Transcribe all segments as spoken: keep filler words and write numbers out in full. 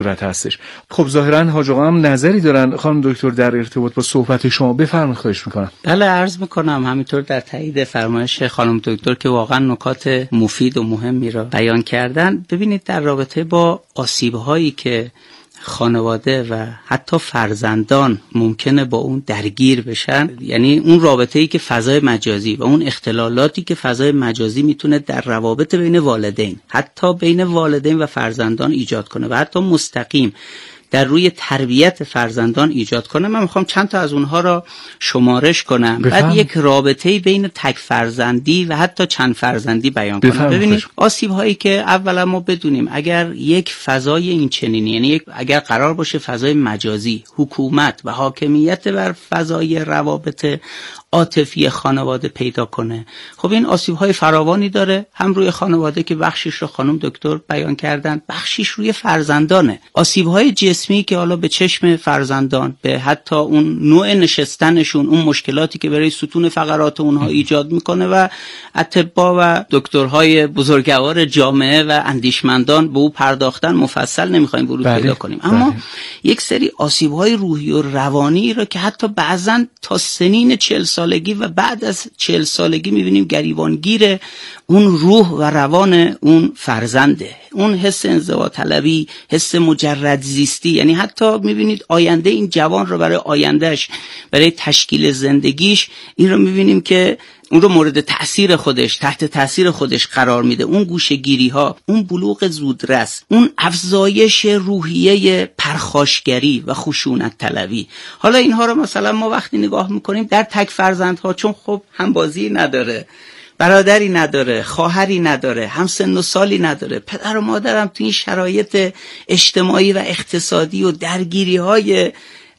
قدرت هستش. خب ظاهرا حاج آقا هم نظری دارن خانم دکتر در ارتباط با صحبت شما، بفرمایید خواهش میکنم. بله عرض میکنم همینطور در تایید فرمایش خانم دکتر که واقعا نکات مفید و مهمی را بیان کردن. ببینید در رابطه با آسیب‌هایی که خانواده و حتی فرزندان ممکنه با اون درگیر بشن، یعنی اون رابطه‌ای که فضای مجازی و اون اختلالاتی که فضای مجازی میتونه در روابط بین والدین، حتی بین والدین و فرزندان ایجاد کنه و حتی مستقیم در روی تربیت فرزندان ایجاد کنه. من میخوام چند تا از اونها را شمارش کنم، بفهم. بعد یک رابطه‌ای بین تک فرزندی و حتی چند فرزندی بیان کنم. ببینید آسیب هایی که اولا ما بدونیم اگر یک فضای این چنینی، یعنی یک اگر قرار باشه فضای مجازی حکومت و حاکمیت بر فضای روابط عاطفی خانواده پیدا کنه، خب این آسیب‌های فراوانی داره، هم روی خانواده که بخشش رو خانم دکتر بیان کردن، بخشش روی فرزندانه. آسیب‌های جسمی که حالا به چشم فرزندان، به حتی اون نوع نشستنشون، اون مشکلاتی که برای ستون فقرات اونها ایجاد میکنه و اطباء و دکترهای بزرگوار جامعه و اندیشمندان به او پرداختن، مفصل نمیخوایم ورود پیدا کنیم. اما بله. یک سری آسیب‌های روحی و روانی رو که حتی بعضن تا سنین چهل سالگی و بعد از چهل سالگی میبینیم گریبانگیر اون روح و روان اون فرزنده، اون حس انزوا طلبی، حس مجرد زیستی، یعنی حتی میبینید آینده این جوان رو برای آیندهش، برای تشکیل زندگیش، این رو میبینیم که اون رو مورد تأثیر خودش، تحت تأثیر خودش قرار میده. اون گوشه‌گیری ها، اون بلوغ زودرس، اون افزایش روحیه پرخاشگری و خشونت طلبی. حالا اینها رو مثلا ما وقتی نگاه میکنیم در تک فرزندها، چون خب همبازی نداره، برادری نداره، خواهری نداره، هم سن و سالی نداره، پدر و مادرم تو این شرایط اجتماعی و اقتصادی و درگیری های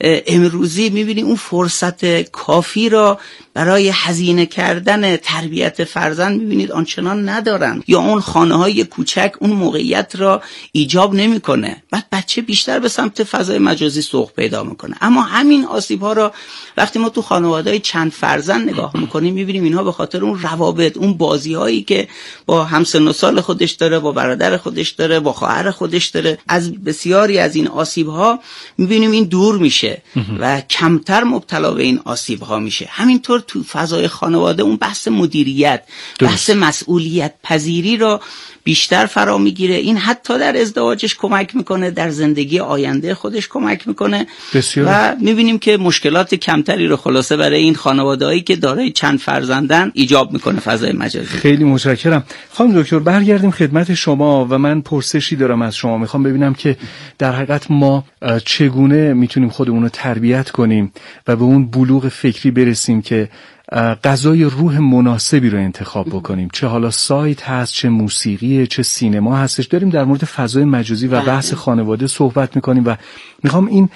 امروزی میبینی اون فرصت کافی را برای هزینه کردن تربیت فرزند میبینید آنچنان ندارن، یا اون خانه های کوچک اون موقعیت را ایجاب نمیکنه. بعد بچه بیشتر به سمت فضای مجازی سوق پیدا میکنه. اما همین آسیب ها را وقتی ما تو خانواده های چند فرزند نگاه میکنیم میبینیم اینها به خاطر اون روابط، اون بازی هایی که با همسن و سال خودش داره، با برادر خودش داره، با خواهر خودش داره، از بسیاری از این آسیب ها میبینیم این دور میشه و کمتر مبتلا به این آسیب ها میشه. همینطور تو فضای خانواده اون بحث مدیریت، بحث مسئولیت پذیری را بیشتر فرا میگیره. این حتی در ازدواجش کمک میکنه، در زندگی آینده خودش کمک میکنه بسیار. و میبینیم که مشکلات کمتری رو خلاصه برای این خانواده‌ای که دارای چند فرزندن ایجاب میکنه فضای مجازی. خیلی متشکرم. خانم دکتر برگردیم خدمت شما و من پرسشی دارم از شما. میخوام ببینم که در حقیقت ما چگونه میتونیم خودمون رو تربیت کنیم و به اون بلوغ فکری برسیم که غذای روح مناسبی رو انتخاب بکنیم، چه حالا سایت هست، چه موسیقیه، چه سینما هستش. داریم در مورد فضای مجازی و بحث خانواده صحبت میکنیم و میخوام این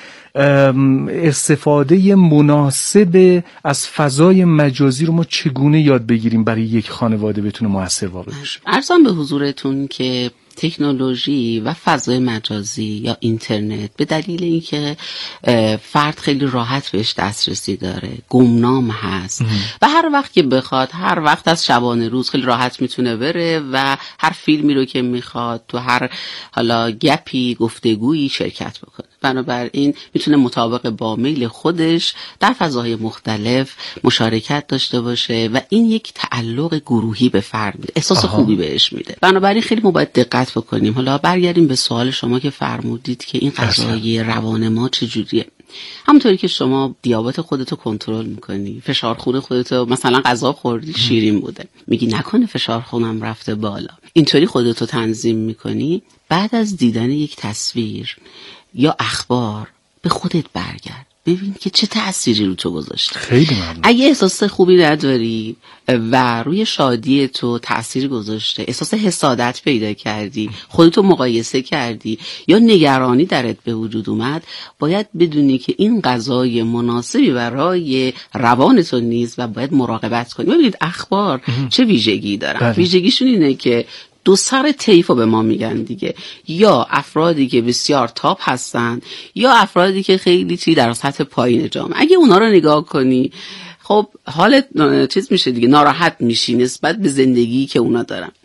استفاده مناسب از فضای مجازی رو ما چگونه یاد بگیریم برای یک خانواده بتونه موثر واقع بشه. عرضم به حضورتون که تکنولوژی و فضای مجازی یا اینترنت به دلیل اینکه فرد خیلی راحت بهش دسترسی داره، گمنام هست و هر وقت که بخواد، هر وقت از شبانه روز خیلی راحت میتونه بره و هر فیلمی رو که میخواد، تو هر حالا گپی، گفتگویی شرکت بکنه. بنابراین میتونه مطابق با میل خودش در فضاهای مختلف مشارکت داشته باشه و این یک تعلق گروهی به فرد میده، احساس آها. خوبی بهش میده. بنابراین خیلی ما باید دقت بکنیم. حالا برگردیم به سوال شما که فرمودید که این قضای روان ما چجوریه. همونطوری که شما دیابت خودتو کنترل میکنی، فشار خون خودتو، مثلا غذا خوردی شیرین بوده، میگی نکنه فشار خونم رفته بالا، اینطوری خودتو تنظیم میکنی. بعد از دیدن یک تصویر یا اخبار به خودت برگرد، ببین که چه تأثیری رو تو گذاشته. خیلی ممنون. اگه احساس خوبی نداری و روی شادی تو تأثیر گذاشته، احساس حسادت پیدا کردی، خودتو مقایسه کردی یا نگرانی درت به وجود اومد، باید بدونی که این غذای مناسبی برای روان تو نیست و باید مراقبت کنی. ببینید اخبار چه ویژگی دارن. ویژگیشون اینه که دو سر طیفو به ما میگن دیگه، یا افرادی که بسیار تاپ هستن یا افرادی که خیلی توی در سطح پایین جامعه. اگه اونا رو نگاه کنی خب حالت چیز میشه دیگه، ناراحت میشی نسبت به زندگی که اونا دارن.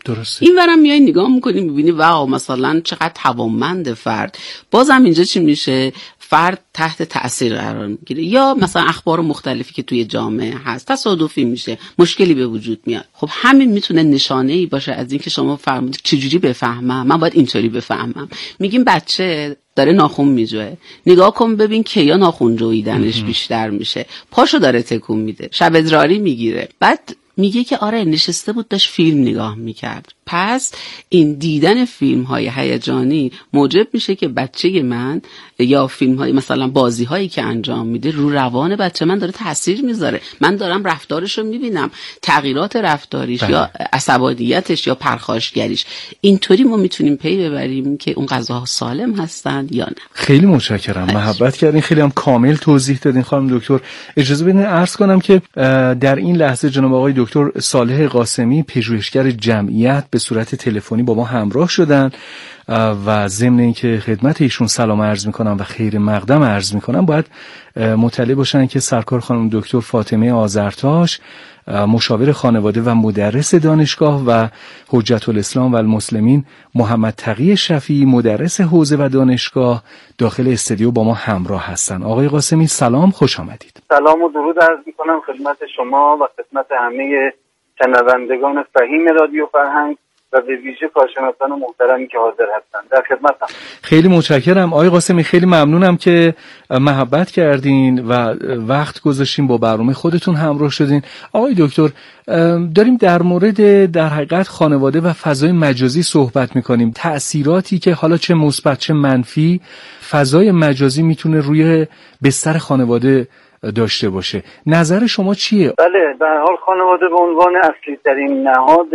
درسته. این ورم میای نگاه میکنی میبینی واو مثلا چقدر توانمند فرد. بازم اینجا چی میشه؟ فرد تحت تأثیر قرار میگیره، یا مثلا اخبار مختلفی که توی جامعه هست تصادفی میشه، مشکلی به وجود میاد. خب همین میتونه نشانه‌ای باشه از اینکه شما فرمودید چجوری بفهمم، من باید اینطوری بفهمم. میگیم بچه داره ناخن میجوه، نگاه کن ببین کیا ناخن جویدنش بیشتر میشه، پاشو داره تکون میده، شب ادراری میگیره، بعد میگه که آره نشسته بود داشت فیلم نگاه میکرد. پس این دیدن فیلم های هیجانی موجب میشه که بچه من یا فیلم های مثلا بازی هایی که انجام میده رو روان بچه من داره تاثیر میذاره. من دارم رفتارش رو میبینم، تغییرات رفتاریش بله. یا عصبانیتش یا پرخاشگریش. اینطوری ما میتونیم پی ببریم که اون غذاها سالم هستن یا نه. خیلی متشکرم، محبت کردین، خیلی هم کامل توضیح دادین خانم دکتر. اجازه بدین عرض کنم که در این لحظه جناب آقای دکتر صالح قاسمی پژوهشگر جمعیت به صورت تلفنی با ما همراه شدن و ضمن اینکه خدمت ایشون سلام عرض میکنم و خیر مقدم عرض میکنم، باید مطلع باشن که سرکار خانم دکتر فاطمه آذرتاش مشاور خانواده و مدرس دانشگاه و حجت الاسلام و المسلمین محمد تقی شفیعی مدرس حوزه و دانشگاه داخل استودیو با ما همراه هستن. آقای قاسمی سلام، خوش آمدید. سلام و درود عرض میکنم خدمت شما و خدمت همه شنوندگان فهیم رادیو فرهنگ و به ویژه کارشناسان محترمی که حاضر هستند. در خدمتم. خیلی متشکرم آقای قاسمی، خیلی ممنونم که محبت کردین و وقت گذاشتین با برنامه خودتون همراه شدین. آقای دکتر، داریم در مورد در حقیقت خانواده و فضای مجازی صحبت میکنیم، تأثیراتی که حالا چه مثبت چه منفی فضای مجازی میتونه روی بستر خانواده داشته باشه. نظر شما چیه؟ بله، به هر حال خانواده به عنوان اصلی ترین نهاد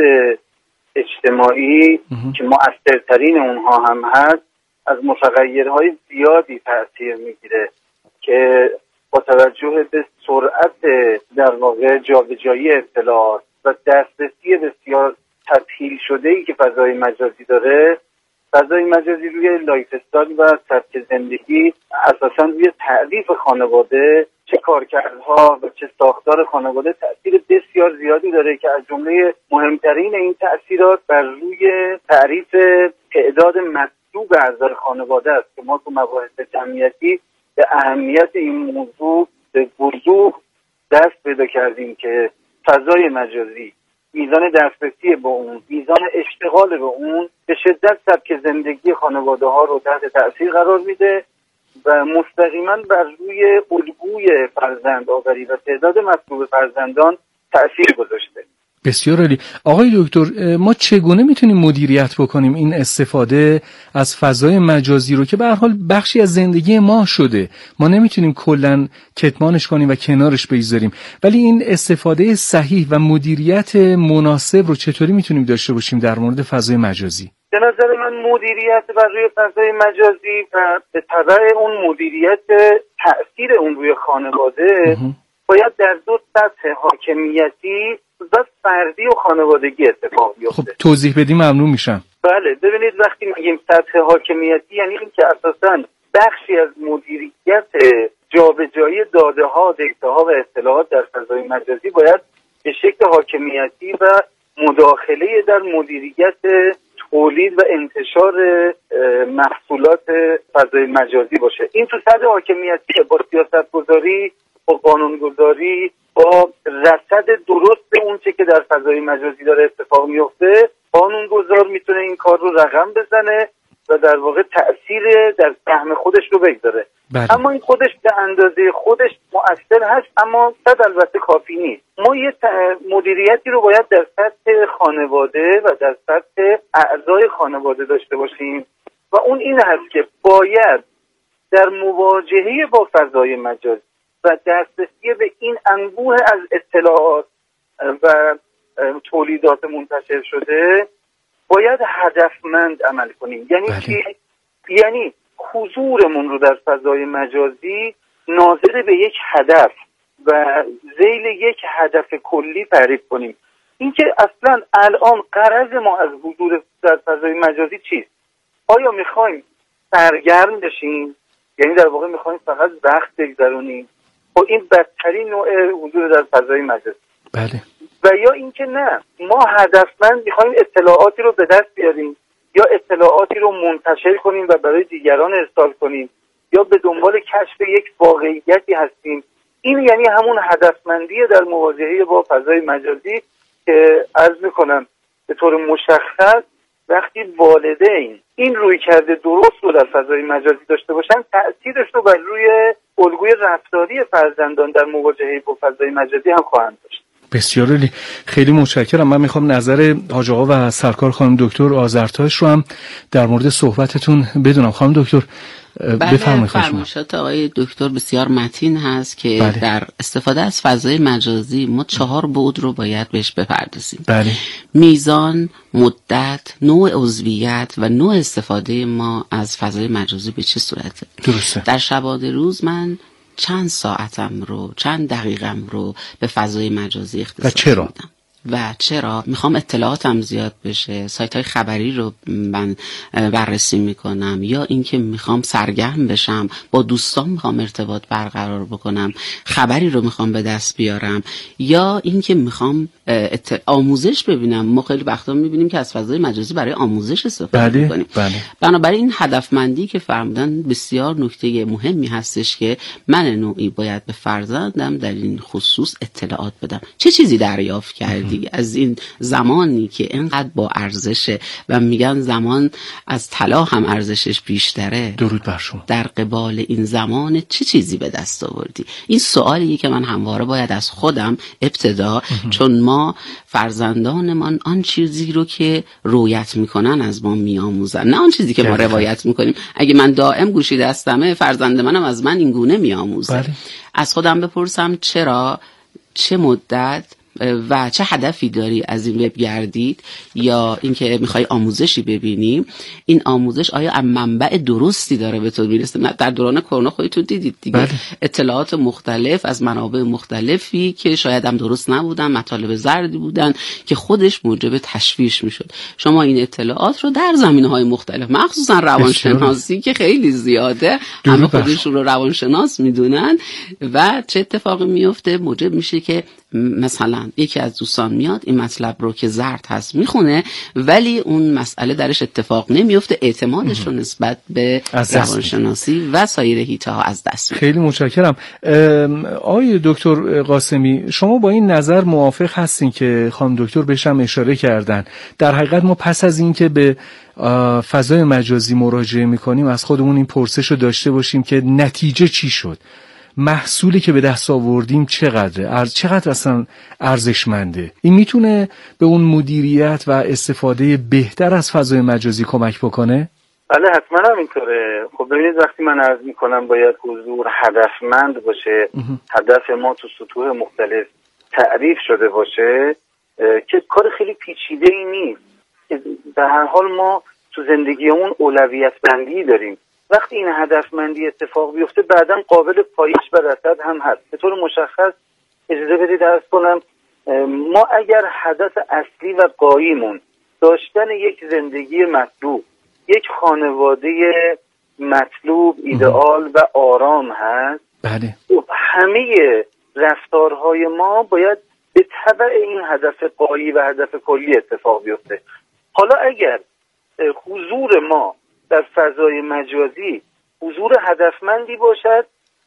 اجتماعی اه. که مؤثرترین اونها هم هست، از متغیرهای زیادی تأثیر میگیره که با توجه به سرعت در واقع جابجایی اطلاعات و دسترسی بسیار تسهیل شده‌ای که فضای مجازی داره، فضای مجازی روی لایف استایل و سبک زندگی اساساً روی تعریف خانواده، چه کارکردها و چه ساختار خانواده تأثیر بسیار زیادی داره که از جمله مهمترین این تأثیرات بر روی تعریف تعداد مطلوب اعضای خانواده است که ما تو مباحث جمعیتی به اهمیت این موضوع به وضوح دست پیدا کردیم که فضای مجازی، میزان دسترسی به اون، میزان اشتغال به اون به شدت سبک زندگی خانواده ها رو تحت تأثیر قرار میده و مستقیما بر روی الگوی فرزند آوری و تعداد مطلوب فرزندان تأثیر گذاشته. بسیار عالی. آقای دکتر، ما چگونه میتونیم مدیریت بکنیم این استفاده از فضای مجازی رو که به هر حال بخشی از زندگی ما شده، ما نمیتونیم کلا کتمانش کنیم و کنارش بگذاریم، ولی این استفاده صحیح و مدیریت مناسب رو چطوری میتونیم داشته باشیم در مورد فضای مجازی؟ به نظر من مدیریت بر روی فضای مجازی و به تبع اون مدیریت تأثیر اون روی خانواده باید در دو سطح حاکمیتی و فردی و خانوادگی اتفاق بیفته. خب توضیح بدیم ممنون میشم. بله، ببینید وقتی میگیم سطح حاکمیتی یعنی این که اساساً بخشی از مدیریت جابجایی داده ها، دیتا ها و اطلاعات در فضای مجازی باید به شکل حاکمیتی و مداخله در مدیریت تولید و انتشار محصولات فضای مجازی باشه. این تو سطح حاکمیتی با سیاست گذاری، با قانون گذاری، با رصد درست اون چه که در فضای مجازی داره اتفاق میفته، قانون گذار میتونه این کار رو رقم بزنه و در واقع تأثیر در سهم خودش رو بگذاره. بله. اما این خودش به اندازه خودش مؤثر هست، اما صد البته کافی نیست. ما یه مدیریتی رو باید در سطح خانواده و در سطح اعضای خانواده داشته باشیم و اون این هست که باید در مواجهه با فضای مجازی و دسترسی به این انبوه از اطلاعات و تولیدات منتشر شده باید هدفمند عمل کنیم. یعنی بله. یعنی حضورمون رو در فضای مجازی ناظر به یک هدف و ذیل یک هدف کلی تعریف کنیم. اینکه اصلا الان غرض ما از حضور در فضای مجازی چیست؟ آیا میخوایم سرگرم بشیم؟ یعنی در واقع میخوایم فقط وقت بگذرونیم؟ خب این بدترین نوع حضور در فضای مجازی. بله. و یا اینکه نه ما هدفمند میخوایم اطلاعاتی رو به دست بیاریم یا اطلاعاتی رو منتشر کنیم و برای دیگران ارسال کنیم یا به دنبال کشف یک واقعیتی هستیم. این یعنی همون هدفمندی در مواجهه با فضای مجازی که عرض میکنم به طور مشخص وقتی والدین این روی کرده درست رو در فضای مجازی داشته باشن، تأثیرش رو بر روی الگوی رفتاری فرزندان در مواجهه با فضای مجازی هم خواهند داشت. بسیار عالی، خیلی متشکرم. من میخوام نظر حاج آقا و سرکار خانم دکتر آذرتاش رو هم در مورد صحبتتون بدونم. خانم دکتر بفرمایید. فرمایشات آقای دکتر بسیار متین هست که بله. در استفاده از فضای مجازی ما چهار بعد رو باید بهش بپردازیم. بله. میزان، مدت، نوع عضویت و نوع استفاده ما از فضای مجازی به چه صورته. درسته. در شبانه روز من چند ساعتم رو، چند دقیقم رو به فضای مجازی اختصاص میدم و چرا میخوام اطلاعاتم زیاد بشه، سایت های خبری رو من بررسی میکنم یا اینکه میخوام سرگرم بشم، با دوستان میخوام ارتباط برقرار بکنم، خبری رو میخوام به دست بیارم یا اینکه میخوام آموزش ببینم. ما خیلی وقتا میبینیم که از فضای مجازی برای آموزش استفاده بله، میکنیم. بله. بنابراین این هدفمندی که فرمودن بسیار نکته مهمی هستش که من نوعی باید به فرزندم در این خصوص اطلاعات بدم. چه چیزی دریافت کردی از این زمانی که اینقدر با ارزشه و میگن زمان از طلا هم ارزشش بیشتره؟ درود بر شما. در قبال این زمان چه چیزی به دست آوردی؟ این سوالیه که من همواره باید از خودم ابتدا، چون ما فرزندانمان آن چیزی رو که رویت میکنن از ما میآموزن، نه آن چیزی که ما روایت میکنیم. اگه من دائم گوشی دستمه، فرزند منم از من این گونه میآموزه. بله. از خودم بپرسم چرا، چه مدت و چه هدفی داری از این وب گردید یا اینکه میخوای آموزشی ببینی. این آموزش آیا از منبع درستی داره به تو میرسه؟ در دوران کرونا خودتون دیدید دیگه. بله. اطلاعات مختلف از منابع مختلفی که شاید هم درست نبودن، مطالب زردی بودن که خودش موجب تشویش میشد. شما این اطلاعات رو در زمینه‌های مختلف، مخصوصا روانشناسی که خیلی زیاده، همه خودشون رو روانشناس میدونن و چه اتفاقی میفته؟ موجب میشه که مثلا یکی از دوستان میاد این مطلب رو که زرد هست میخونه ولی اون مسئله درش اتفاق نمیفته، اعتمادش رو نسبت به روانشناسی و سایر حیطه ها از دست میده. خیلی متشکرم. آقای دکتر قاسمی، شما با این نظر موافق هستین که خانم دکتر بهش هم اشاره کردن؟ در حقیقت ما پس از این که به فضای مجازی مراجعه میکنیم از خودمون این پرسش رو داشته باشیم که نتیجه چی شد، محصولی که به دست آوردیم چقدره، چقدر اصلا ارزشمنده. این میتونه به اون مدیریت و استفاده بهتر از فضای مجازی کمک بکنه؟ بله حتما همینطوره. خب ببینید وقتی من عرض میکنم باید حضور هدفمند باشه، هدف ما تو سطوح مختلف تعریف شده باشه که کار خیلی پیچیده ای نیست. به هر حال ما تو زندگیمون اولویت بندی داریم. وقتی این هدفمندی اتفاق بیفته بعداً قابل پایش و رصد هم هست. به طور مشخص اجازه بدید عرض کنم ما اگر هدف اصلی و غایمون داشتن یک زندگی مطلوب، یک خانواده مطلوب، ایدئال و آرام هست، بله. همه رفتارهای ما باید به تبع این هدف غایی و هدف کلی اتفاق بیفته. حالا اگر حضور ما در فضای مجازی حضور هدفمندی باشد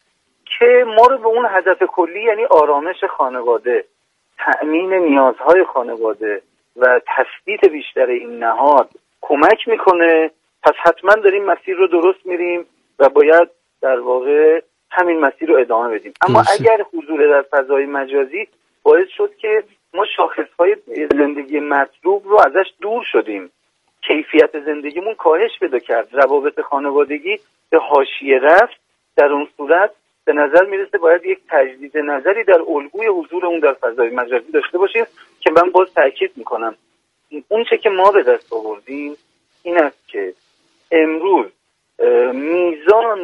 که ما رو به اون هدف کلی یعنی آرامش خانواده، تأمین نیازهای خانواده و تثبیت بیشتر این نهاد کمک میکنه، پس حتما داریم مسیر رو درست میریم و باید در واقع همین مسیر رو ادامه بدیم. اما درسته. اگر حضور در فضای مجازی باعث شد که ما شاخصهای زندگی مطلوب رو ازش دور شدیم، کیفیت زندگیمون کاهش پیدا کرد، روابط خانوادگی به حاشیه رفت، در اون صورت به نظر میرسه باید یک تجدید نظری در الگوی حضور اون در فضای مجازی داشته باشیم که من باز تاکید میکنم اون چه که ما به دست آوردیم این است که امروز میزان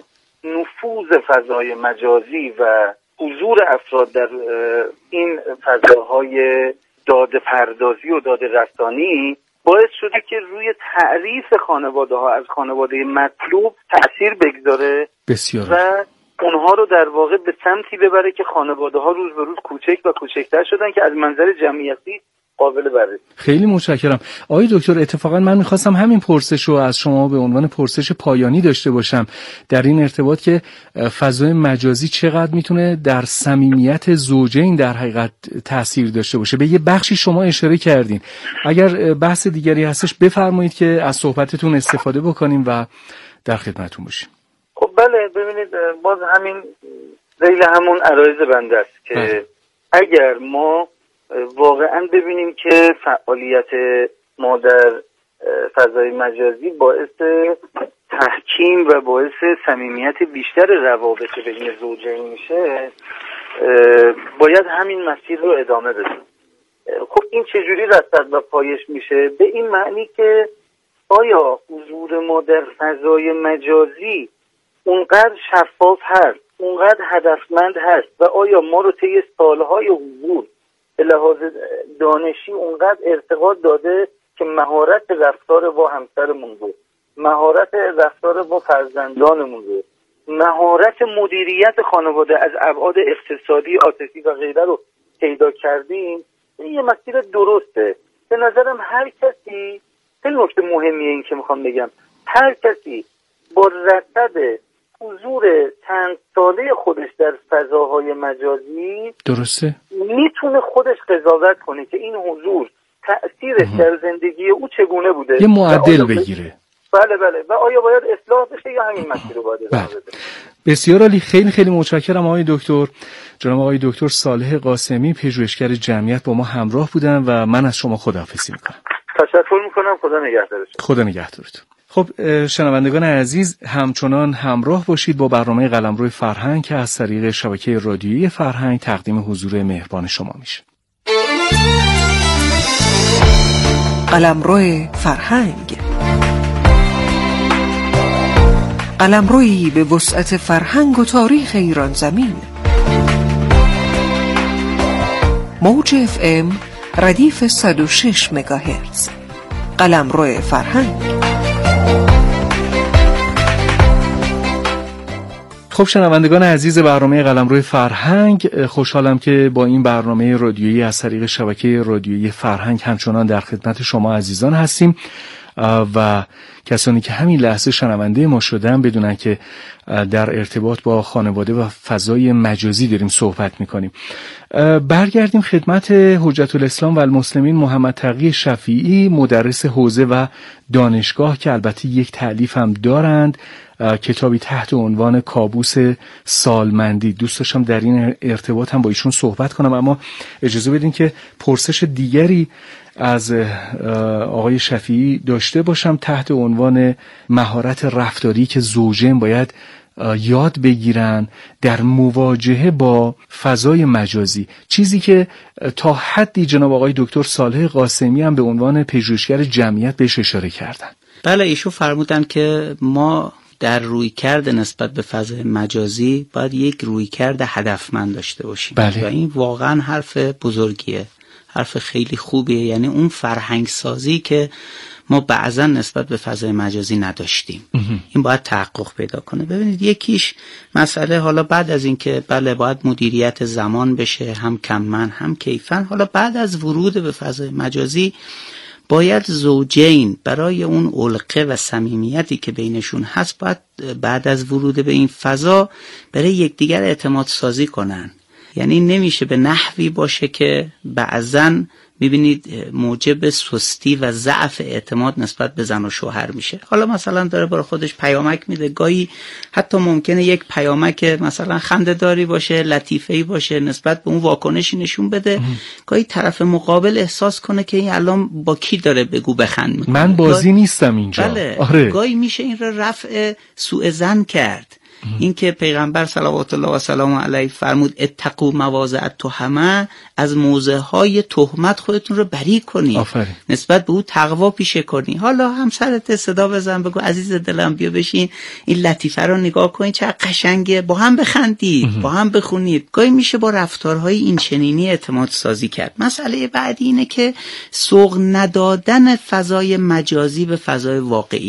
نفوذ فضای مجازی و حضور افراد در این فضاهای داده پردازی و داده رسانی باعث شده که روی تعریف خانواده ها از خانواده مطلوب تأثیر بگذاره بسیار. و اونها اونها رو در واقع به سمتی ببره که خانواده ها روز به روز کوچک و کوچکتر شدن که از منظر جمعیتی قابل بررسی. خیلی متشکرم. آقای دکتر، اتفاقا من میخواستم همین پرسش رو از شما به عنوان پرسش پایانی داشته باشم در این ارتباط که فضای مجازی چقدر میتونه در صمیمیت زوجین در حقیقت تأثیر داشته باشه. به یه بخشی شما اشاره کردین. اگر بحث دیگری هستش بفرمایید که از صحبتتون استفاده بکنیم و در خدمتتون باشیم. خب بله، ببینید باز همین ذیل همون عرایض بنده است که بله. اگر ما واقعا ببینیم که فعالیت ما در فضای مجازی باعث تحکیم و باعث صمیمیت بیشتر روابط بین زوجین میشه، باید همین مسیر رو ادامه بدیم. خب این چجوری رصد و پایش میشه؟ به این معنی که آیا حضور ما در فضای مجازی اونقدر شفاف هست، اونقدر هدفمند هست و آیا ما رو طی سالهای حضور به لحاظ دانشی اونقدر ارتقا داده که مهارت رفتار با همسرمون رو، مهارت رفتار با فرزندانمون رو، مهارت مدیریت خانواده از ابعاد اقتصادی، عاطفی و غیره رو پیدا کردیم. این یه مسیر درسته. به نظرم هر کسی، خیلی نکته مهمیه این که میخوام بگم، هر کسی با رصد حضور چند ساله خودش در فضاهای مجازی درسته میتونه خودش قضاوت کنه که این حضور تأثیرش در زندگی او چگونه بوده، یه معدل بگیره. بله بله و آیا باید اصلاح بشه یا همین مسیر رو باید ادامه بده. بسیار عالی. خیلی خیلی متشکرم آقای دکتر. جناب آقای دکتر صالح قاسمی، پژوهشگر جمعیت، با ما همراه بودن و من از شما خداحافظی میکنم. تشکر میکنم. خدا نگهدارتون. خدا نگهدارتون. خب شنوندگان عزیز، همچنان همراه باشید با برنامه قلمرو فرهنگ که از طریق شبکه رادیویی فرهنگ تقدیم حضور مهربان شما میشه. قلمرو فرهنگ، قلمرویی به وسعت فرهنگ و تاریخ ایران زمین. موج اف ام ردیف صد و شش مگاهرتز. قلمرو فرهنگ. خب شنوندگان عزیز برنامه قلمرو فرهنگ، خوشحالم که با این برنامه رادیویی از طریق شبکه رادیویی فرهنگ همچنان در خدمت شما عزیزان هستیم و کسانی که همین لحظه شنونده ما شدن بدونن که در ارتباط با خانواده و فضای مجازی داریم صحبت میکنیم. برگردیم خدمت حجت الاسلام و المسلمین محمد تقی شفیعی، مدرس حوزه و دانشگاه که البته یک تألیف هم دارند، کتابی تحت عنوان کابوس سالمندی. دوست داشتم در این ارتباط هم با ایشون صحبت کنم، اما اجازه بدین که پرسش دیگری از آقای شفیعی داشته باشم تحت عنوان مهارت رفتاری که زوجین باید یاد بگیرن در مواجهه با فضای مجازی، چیزی که تا حدی جناب آقای دکتر صالح قاسمی هم به عنوان پژوهشگر جمعیت بهش اشاره کردن. بله، ایشون فرمودن که ما در رویکرد نسبت به فضای مجازی باید یک رویکرد هدفمند داشته باشیم. بله. و این واقعا حرف بزرگیه، حرف خیلی خوبیه. یعنی اون فرهنگ سازی که ما بعضا نسبت به فضای مجازی نداشتیم این باید تحقق پیدا کنه. ببینید یکیش مسئله، حالا بعد از این که بله باید مدیریت زمان بشه، هم کماً هم کیفاً، حالا بعد از ورود به فضای مجازی باید زوجین برای اون علقه و صمیمیتی که بینشون هست باید بعد از ورود به این فضا برای یکدیگر اعتماد سازی کنن. یعنی نمیشه به نحوی باشه که بعضن میبینید موجب سستی و ضعف اعتماد نسبت به زن و شوهر میشه. حالا مثلا داره برای خودش پیامک میده، گاهی حتی ممکنه یک پیامک مثلا خنده‌داری باشه، لطیفه‌ای باشه، نسبت به اون واکنشی نشون بده، گاهی طرف مقابل احساس کنه که این الان با کی داره بگو بخند میکنه، من بازی نیستم اینجا. بله. آره. گاهی میشه این را رفع سوء ظن کرد. این که پیغمبر صلوات الله و سلام علیه فرمود اتقوا مواضع التهمه، از موضعهای تهمت خودتون رو بری کنی، آفرین. نسبت به او تقوا پیشه کنی. حالا همسرت صدا بزن بگو عزیز دلم بیا بشین این لطیفه رو نگاه کنید چه قشنگه، با هم بخندید، با هم بخونید. گاهی میشه با رفتارهای این چنینی اعتماد سازی کرد. مسئله بعدی اینه که سوق ندادن فضای مجازی به فضای واقعیه.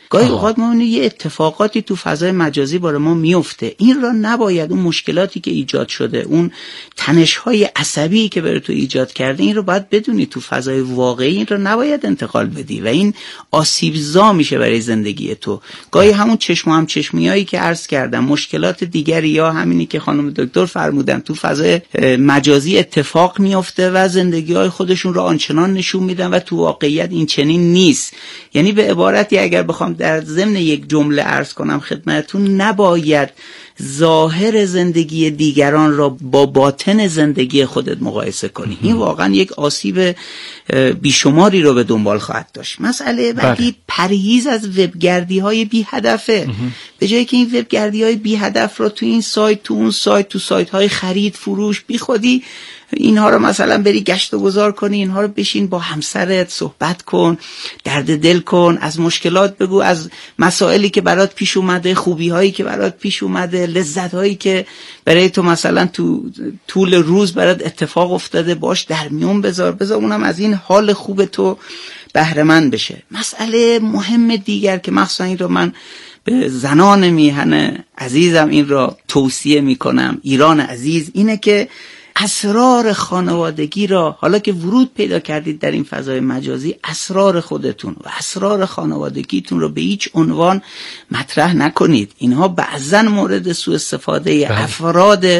گاهی اوقات ما یه اتفاقاتی تو فضای مجازی برای ما میفته، این را نباید، اون مشکلاتی که ایجاد شده، اون تنش‌های عصبی که برای تو ایجاد کرده، این رو باید بدونی تو فضای واقعی این رو نباید انتقال بدی و این آسیبزا میشه برای زندگی تو. گاهی همون چشم و هم چشمیایی که عرض کردم، مشکلات دیگری یا همینی که خانم دکتر فرمودن تو فضای مجازی اتفاق میفته و زندگی‌های خودشون رو آنچنان نشون میدن و تو واقعیت این چنین نیست. یعنی به عبارتی اگر بخوام در ضمن یک جمله عرض کنم خدمتتون، نباید ظاهر زندگی دیگران را با باطن زندگی خودت مقایسه کنی. این واقعا یک آسیب بیشماری رو به دنبال خواهد داشت. مسئله بعدی پرهیز از وبگردی های بی هدفه. به جایی که این وبگردی های بی هدف رو تو این سایت، تو اون سایت، تو سایت های خرید فروش بی خودی اینها رو مثلا بری گشت و گذار کنی، اینها رو بشین با همسرت صحبت کن، درد دل کن، از مشکلات بگو، از مسائلی که برات پیش اومده، خوبی هایی که برات پیش اومده، لذت هایی که برای تو مثلا تو طول روز برات اتفاق افتاده، باش در میون بذار بذار اونم از این حال خوب تو بهره مند بشه. مسئله مهم دیگر که مخصوصا این رو من به زنان میهن عزیزم این را توصیه میکنم، ایران عزیز، اینه که اسرار خانوادگی را، حالا که ورود پیدا کردید در این فضای مجازی، اسرار خودتون و اسرار خانوادگیتون رو به هیچ عنوان مطرح نکنید. اینها بعضا مورد سوء استفاده بله. افراد بله.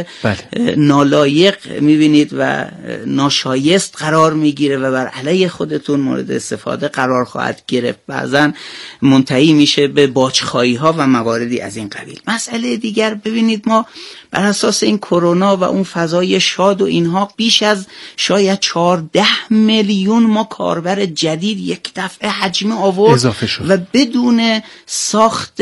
نالایق میبینید و ناشایست قرار میگیره و بر علیه خودتون مورد استفاده قرار خواهد گرفت. بعضا منتهی میشه به باجخواهی ها و مواردی از این قبیل. مسئله دیگر، ببینید ما بر اساس این کرونا و اون فضای شاد و اینها بیش از شاید چهارده میلیون ما کاربر جدید یک دفعه حجم آورد و بدون ساخت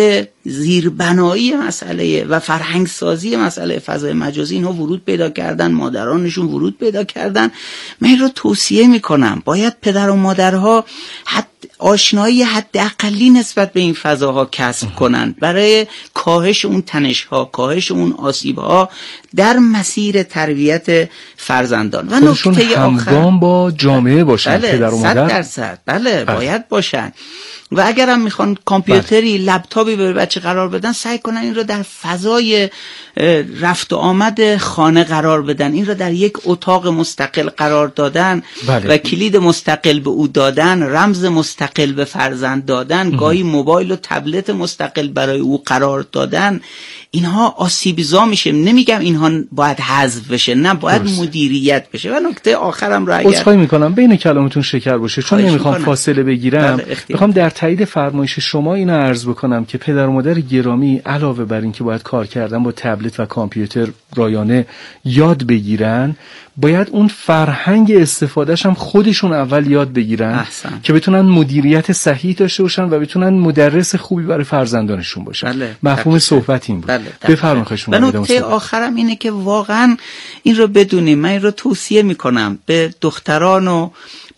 زیربنایی مسئله و فرهنگ سازی مسئله فضای مجازی اینها ورود پیدا کردن، مادرانشون ورود پیدا کردن. من این رو توصیه میکنم، باید پدر و مادرها حد آشنایی حداقلی نسبت به این فضاها کسب کنند برای کاهش اون تنش‌ها، کاهش اون آسیب‌ها در مسیر تربیت فرزندان. و نکته همگام با جامعه باشن بله، پدر و مادر. صد درصد بله, بله باید باشن. و اگر هم میخوان کامپیوتری بله. لپتاپی به بچه قرار بدن، سعی کنن این رو در فضای رفت و آمد خانه قرار بدن، این رو در یک اتاق مستقل قرار دادن بله. و کلید مستقل به او دادن، رمز مستقل به فرزند دادن، گاهی موبایل و تبلت مستقل برای او قرار دادن. اینها آسیبزا میشه. نمیگم اینها باید حذف بشه، نه، باید درست. مدیریت بشه. و نکته آخرم رو اگر عذرخواهی میکنم بین کلامتون شکر باشه، چون نمیخوام فاصله بگیرم، میخوام در تایید فرمایش شما اینو عرض بکنم که پدر و مادر گرامی علاوه بر این که باید کار کردن با تبلت و کامپیوتر رایانه یاد بگیرن، باید اون فرهنگ استفادهش هم خودشون اول یاد بگیرن احسن. که بتونن مدیریت صحیح داشته باشن و بتونن مدرس خوبی برای فرزندانشون باشن. بله. مفهوم صحبت این بود. بله. بفرمایید خواهش می‌کنم. و نکته آخرم اینه که واقعا این رو بدونیم، من این رو توصیه میکنم به دختران و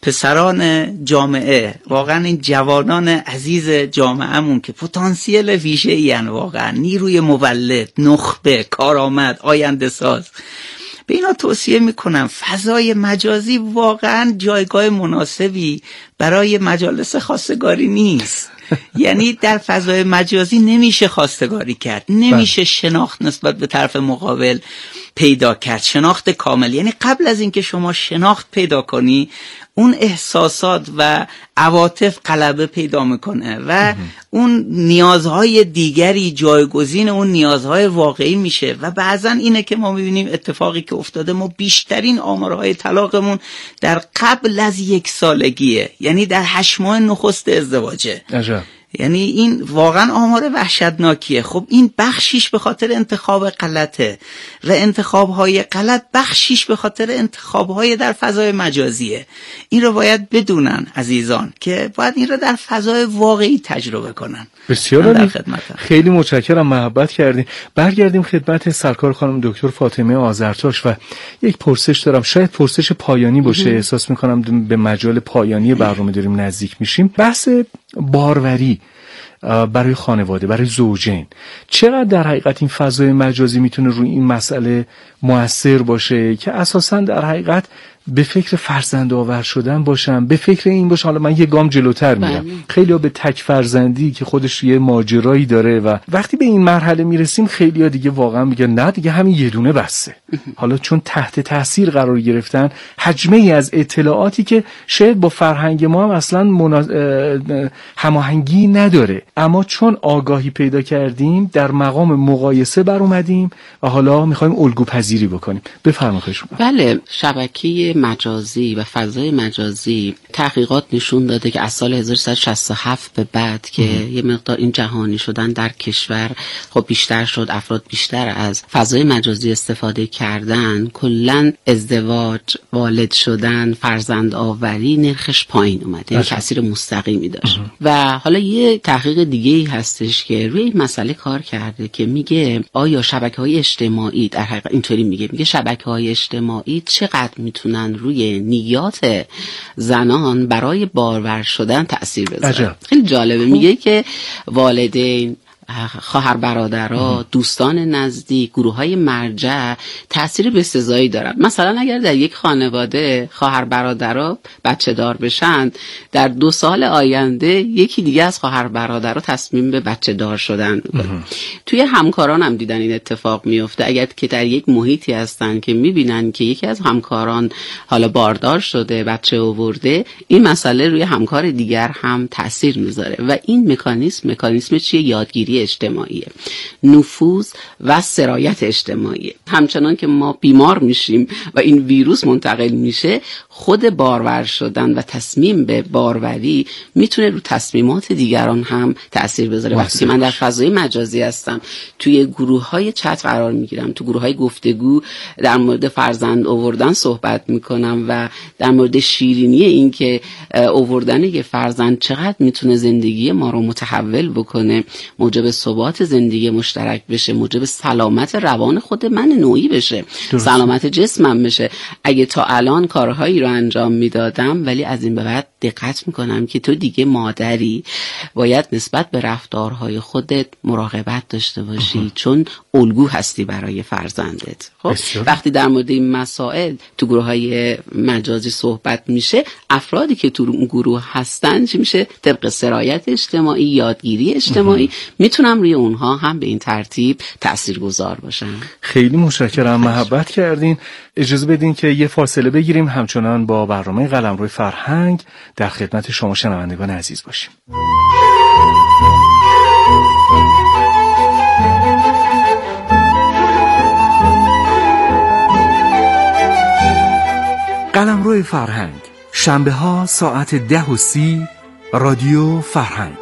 پسران جامعه، واقعا این جوانان عزیز جامعهمون که پتانسیل ویژه‌ای ان، واقعا نیروی مولد، نخبه، کارآمد، آینده ساز، به اینا توصیه میکنم فضای مجازی واقعا جایگاه مناسبی برای مجالس خواستگاری نیست. یعنی در فضای مجازی نمیشه خواستگاری کرد، نمیشه شناخت نسبت به طرف مقابل پیدا کرد، شناخت کامل. یعنی قبل از اینکه شما شناخت پیدا کنی، اون احساسات و عواطف غلبه پیدا میکنه و اون نیازهای دیگری جایگزین اون نیازهای واقعی میشه. و بعضا اینه که ما میبینیم اتفاقی که افتاده، ما بیشترین آمارهای طلاقمون در قبل از یک سالگیه، یعنی در هشت ماه نخست ازدواجه. عجب. یعنی این واقعا آمار وحشتناکیه. خب این بخشیش به خاطر انتخاب غلطه و انتخابهای غلط بخشیش به خاطر انتخابهای در فضای مجازیه. این رو باید بدونن عزیزان که باید این رو در فضای واقعی تجربه کنن. بسیار عالی، خیلی متشکرم، محبت کردیم. برگردیم خدمت سرکار خانم دکتر فاطمه آذرتاش و یک پرسش دارم، شاید پرسش پایانی باشه. احساس میکنم به مجال پایانی برنامه داریم نزدیک میشیم. بحث باروری برای خانواده، برای زوجین، چقدر در حقیقت این فضای مجازی میتونه روی این مسئله مؤثر باشه که اساساً در حقیقت به فکر فرزند آور شدن باشم، به فکر این باشه حالا من یه گام جلوتر میرم. خیلی‌ها به تک فرزندی که خودش یه ماجرایی داره و وقتی به این مرحله میرسیم خیلی‌ها دیگه واقعا میگن نه دیگه همین یه دونه بسه. حالا چون تحت تاثیر قرار گرفتن حجمه ای از اطلاعاتی که شاید با فرهنگ ما هم اصلا مناز... هماهنگی نداره، اما چون آگاهی پیدا کردیم در مقام مقایسه بر اومدیم و حالا میخوایم الگو پذیری بکنیم. بفرمایید. بله، شبکه مجازی و فضای مجازی تحقیقات نشون داده که از سال هزار و سیصد و شصت و هفت به بعد که ام. یه مقدار این جهانی شدن در کشور خب بیشتر شد، افراد بیشتر از فضای مجازی استفاده کردن، کلا ازدواج، والد شدن، فرزند آوری نرخش پایین اومده، این تاثیر مستقیمی داشت. ام. و حالا یه تحقیق دیگه ای هستش که روی این مسئله کار کرده که میگه آیا شبکه‌های اجتماعی در حقیقت اینطوری میگه میگه شبکه‌های اجتماعی چقدر میتونن روی نیات زنان برای بارور شدن تأثیر بذارن. خیلی جالبه. میگه که والدین، خواهر برادرها، دوستان نزدیک، گروه‌های مرجع تأثیر بسزایی دارن. مثلا اگر در یک خانواده خواهر برادرها بچه دار بشن، در دو سال آینده یکی دیگه از خواهر برادرها تصمیم به بچه دار شدن میکنه. توی همکاران هم دیدن این اتفاق میفته. اگر که در یک محیطی هستن که میبینن که یکی از همکاران حالا باردار شده، بچه آورده، این مسئله روی همکار دیگر هم تأثیر میذاره و این مکانیزم مکانیزم چیه؟ یادگیری اجتماعیه، نفوذ و سرایت اجتماعیه. همچنان که ما بیمار میشیم و این ویروس منتقل میشه، خود بارور شدن و تصمیم به باروری میتونه رو تصمیمات دیگران هم تأثیر بذاره. وقتی من در فضای مجازی هستم، توی گروه‌های چت قرار میگیرم، تو گروه‌های گفتگو در مورد فرزند آوردن صحبت میکنم و در مورد شیرینی این که آوردن یک فرزند چقدر میتونه زندگی ما رو متحول بکنه، موجب ثبات زندگی مشترک بشه، موجب سلامت روان خود من نوعی بشه، درست. سلامت جسمم بشه. اگه تا الان کارهایی رو انجام میدادم ولی از این به بعد دقت میکنم که تو دیگه مادری، باید نسبت به رفتارهای خودت مراقبت داشته باشی اه. چون الگو هستی برای فرزندت. خب وقتی در مورد این مسائل تو گروه‌های مجازی صحبت میشه، افرادی که تو اون گروه هستن چی میشه؟ طبق سرایت اجتماعی، یادگیری اجتماعی، میتونم روی اونها هم به این ترتیب تاثیرگذار باشم. خیلی متشکرم، محبت کردین. اجازه بدین که یه فاصله بگیریم، همچنان با برنامه قلمرو فرهنگ در خدمت شما شنوندگان عزیز باشیم. قلمرو فرهنگ، شنبه ها ساعت ده و سی، رادیو فرهنگ.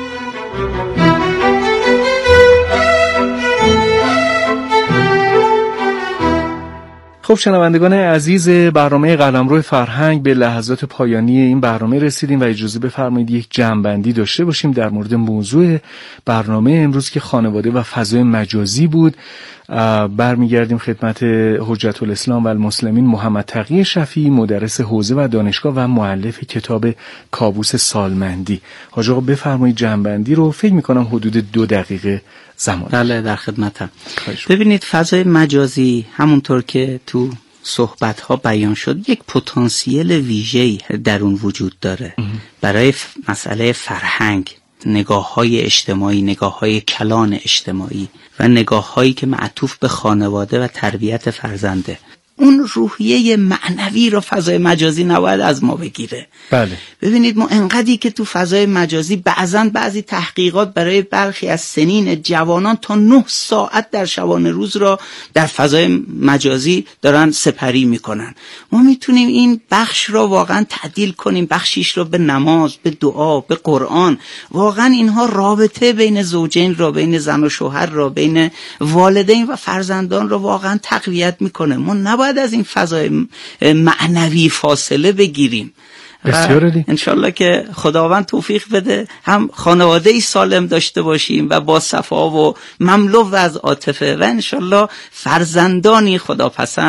خب شنوندگان عزیز برنامه قلمرو فرهنگ، به لحظات پایانی این برنامه رسیدیم و اجازه بفرمایید یک جمع‌بندی داشته باشیم در مورد موضوع برنامه امروز که خانواده و فضای مجازی بود. برمیگردیم خدمت حجت الاسلام و المسلمین محمد تقی شفیعی، مدرس حوزه و دانشگاه و مؤلف کتاب کابوس سالمندی. حاج آقا بفرمایید جمع‌بندی رو. فکر می‌کنم حدود دو دقیقه زمان. بله در خدمتم. ببینید فضای مجازی همونطور که تو صحبت‌ها بیان شد یک پتانسیل ویژه‌ای در اون وجود داره اه. برای مسئله فرهنگ، نگاه‌های اجتماعی، نگاه‌های کلان اجتماعی و نگاه‌هایی که معطوف به خانواده و تربیت فرزنده. اون روحیه معنوی رو فضای مجازی نباید از ما بگیره. بله. ببینید ما انقدری که تو فضای مجازی بعضن بعضی تحقیقات برای برخی از سنین جوانان تا نه ساعت در شبانه روز را در فضای مجازی دارن سپری میکنن. ما میتونیم این بخش را واقعا تعدیل کنیم، بخشیش رو به نماز، به دعا، به قرآن. واقعا اینها رابطه بین زوجین را، بین زن و شوهر را، بین والدین و فرزندان را واقعا تقویت میکنه. ما نباید از این فضای معنوی فاصله بگیریم. بسیار عالی. انشالله که خداوند توفیق بده هم خانواده ای سالم داشته باشیم و با صفا و مملو از عاطفه و انشالله فرزندانی خداپسند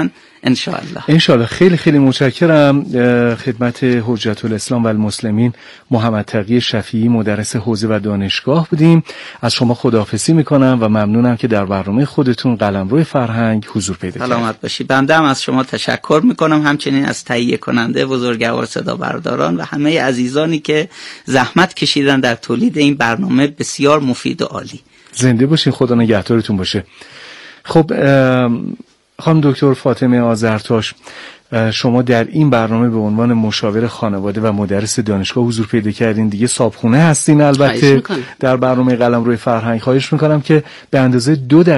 انشاءالله. انشاءالله. خیلی خیلی متشکرم. خدمت حجت الاسلام و المسلمین محمد تقی شفیعی مدرس حوزه و دانشگاه بودیم. از شما خداحافظی میکنم و ممنونم که در برنامه خودتون قلمرو فرهنگ حضور پیدا کردید. سلامت باشید. بنده هم از شما تشکر میکنم، همچنین از تهیه کننده بزرگوار صدا برداران و همه عزیزانی که زحمت کشیدن در تولید این برنامه بسیار مفید و عالی. زنده باشین، خدا نگهدارتون باشه. خب خانم دکتر فاطمه آذرتاش، شما در این برنامه به عنوان مشاور خانواده و مدرس دانشگاه حضور پیدا کردین، دیگه صاحبخونه هستین البته در برنامه قلمرو فرهنگ. خواهش میکنم که به اندازه دو